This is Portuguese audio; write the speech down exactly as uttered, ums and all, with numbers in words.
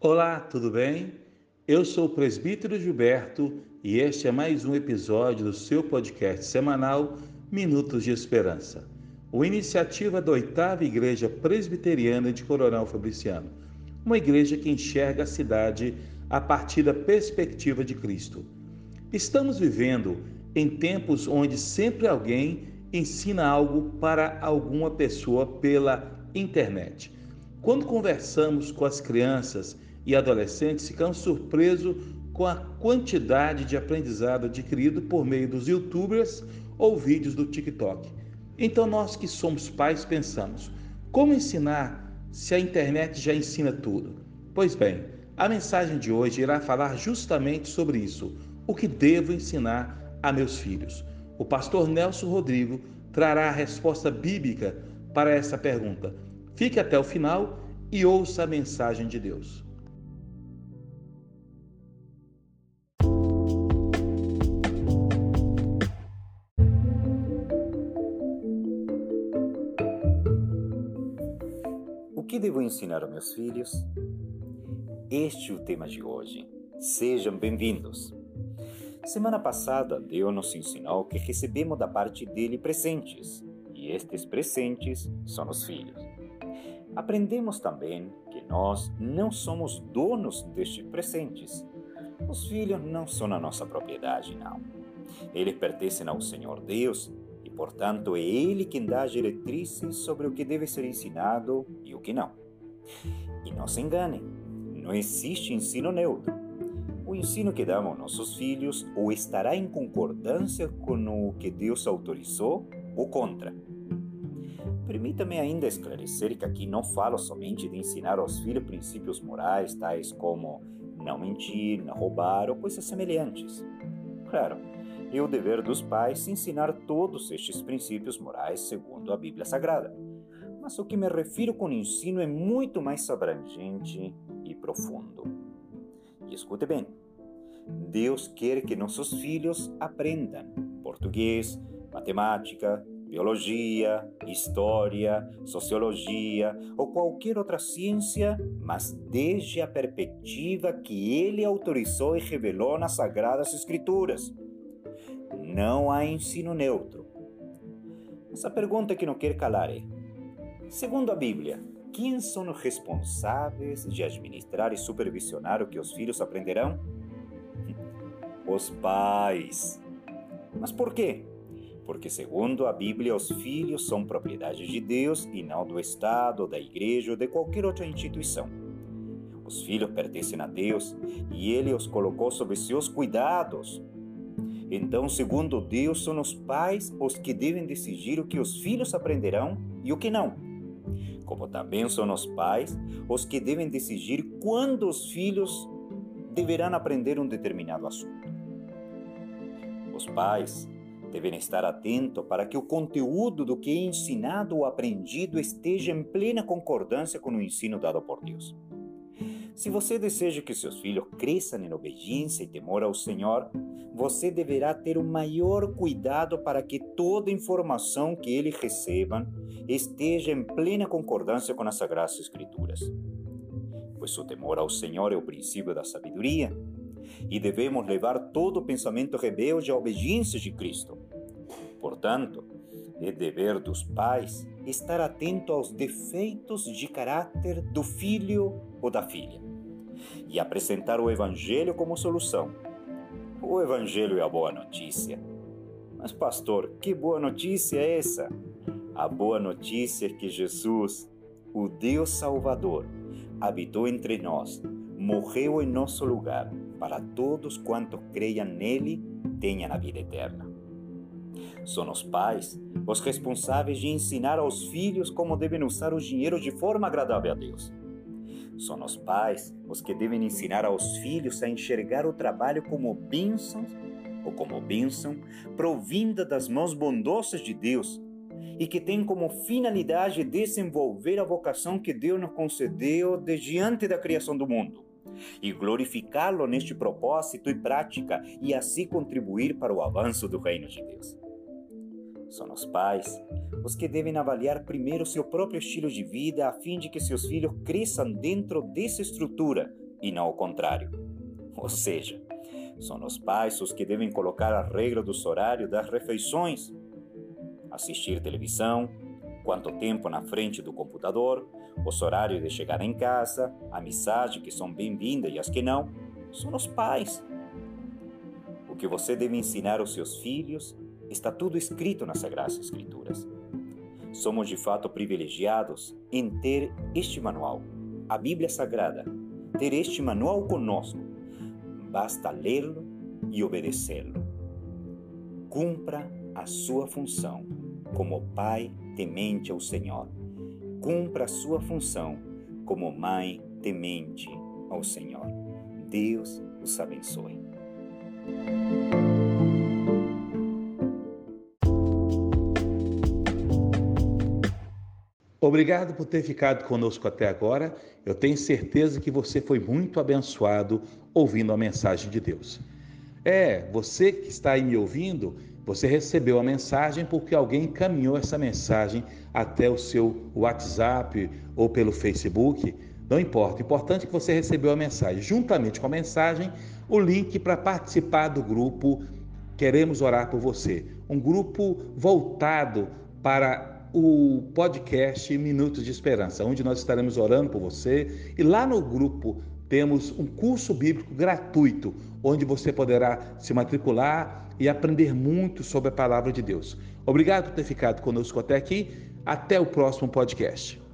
Olá, tudo bem? Eu sou o presbítero Gilberto e este é mais um episódio do seu podcast semanal Minutos de Esperança, uma iniciativa da oitava Igreja Presbiteriana de Coronel Fabriciano, uma igreja que enxerga a cidade a partir da perspectiva de Cristo. Estamos vivendo em tempos onde sempre alguém ensina algo para alguma pessoa pela internet. Quando conversamos com as crianças e adolescentes, ficamos surpresos com a quantidade de aprendizado adquirido por meio dos YouTubers ou vídeos do TikTok. Então, nós que somos pais pensamos: como ensinar se a internet já ensina tudo? Pois bem, a mensagem de hoje irá falar justamente sobre isso. O que devo ensinar a meus filhos? O pastor Nelson Rodrigo trará a resposta bíblica para essa pergunta. Fique até o final e ouça a mensagem de Deus. O que devo ensinar aos meus filhos? Este é o tema de hoje. Sejam bem-vindos. Semana passada, Deus nos ensinou que recebemos da parte dele presentes, e estes presentes são os filhos. Aprendemos também que nós não somos donos destes presentes. Os filhos não são a nossa propriedade, não. Eles pertencem ao Senhor Deus e, portanto, é Ele quem dá as diretrizes sobre o que deve ser ensinado e o que não. E não se enganem, não existe ensino neutro. O ensino que damos aos nossos filhos ou estará em concordância com o que Deus autorizou ou contra. Permita-me ainda esclarecer que aqui não falo somente de ensinar aos filhos princípios morais, tais como não mentir, não roubar ou coisas semelhantes. Claro, é o dever dos pais ensinar todos estes princípios morais segundo a Bíblia Sagrada. Mas o que me refiro com ensino é muito mais abrangente e profundo. E escute bem, Deus quer que nossos filhos aprendam português, matemática, biologia, história, sociologia ou qualquer outra ciência, mas desde a perspectiva que Ele autorizou e revelou nas Sagradas Escrituras. Não há ensino neutro. Essa pergunta que não quer calar é: segundo a Bíblia, quem são os responsáveis de administrar e supervisionar o que os filhos aprenderão? Os pais. Mas por quê? Porque, segundo a Bíblia, os filhos são propriedade de Deus e não do Estado, da igreja ou de qualquer outra instituição. Os filhos pertencem a Deus e Ele os colocou sob seus cuidados. Então, segundo Deus, são os pais os que devem decidir o que os filhos aprenderão e o que não. Como também são os pais os que devem decidir quando os filhos deverão aprender um determinado assunto. Os pais devem estar atentos para que o conteúdo do que é ensinado ou aprendido esteja em plena concordância com o ensino dado por Deus. Se você deseja que seus filhos cresçam em obediência e temor ao Senhor, você deverá ter o maior cuidado para que toda informação que eles recebam esteja em plena concordância com as Sagradas Escrituras. Pois o temor ao Senhor é o princípio da sabedoria, e devemos levar todo o pensamento rebelde à obediência de Cristo. Portanto, é dever dos pais estar atento aos defeitos de caráter do filho ou da filha e apresentar o Evangelho como solução. O Evangelho é a boa notícia. Mas, pastor, que boa notícia é essa? A boa notícia é que Jesus, o Deus Salvador, habitou entre nós, morreu em nosso lugar, para todos quantos creiam nele, tenham a vida eterna. São os pais os responsáveis de ensinar aos filhos como devem usar o dinheiro de forma agradável a Deus. São os pais os que devem ensinar aos filhos a enxergar o trabalho como bênção ou como bênção provinda das mãos bondosas de Deus e que tem como finalidade desenvolver a vocação que Deus nos concedeu desde antes da criação do mundo e glorificá-lo neste propósito e prática e assim contribuir para o avanço do reino de Deus. São os pais os que devem avaliar primeiro seu próprio estilo de vida a fim de que seus filhos cresçam dentro dessa estrutura e não o contrário. Ou seja, são os pais os que devem colocar a regra dos horários das refeições, assistir televisão, quanto tempo na frente do computador, os horários de chegar em casa, a mensagem que são bem-vindas e as que não, são os pais. O que você deve ensinar aos seus filhos está tudo escrito nas Sagradas Escrituras. Somos de fato privilegiados em ter este manual, a Bíblia Sagrada, ter este manual conosco. Basta lê-lo e obedecê-lo. Cumpra a sua função como pai temente ao Senhor. Cumpra a sua função como mãe temente ao Senhor. Deus os abençoe. Obrigado por ter ficado conosco até agora. Eu tenho certeza que você foi muito abençoado ouvindo a mensagem de Deus. É, você que está aí me ouvindo, você recebeu a mensagem porque alguém encaminhou essa mensagem até o seu WhatsApp ou pelo Facebook. Não importa, o importante é que você recebeu a mensagem. Juntamente com a mensagem, o link para participar do grupo Queremos Orar por Você. Um grupo voltado para o podcast Minutos de Esperança, onde nós estaremos orando por você. E lá no grupo temos um curso bíblico gratuito, onde você poderá se matricular e aprender muito sobre a palavra de Deus. Obrigado por ter ficado conosco até aqui. Até o próximo podcast.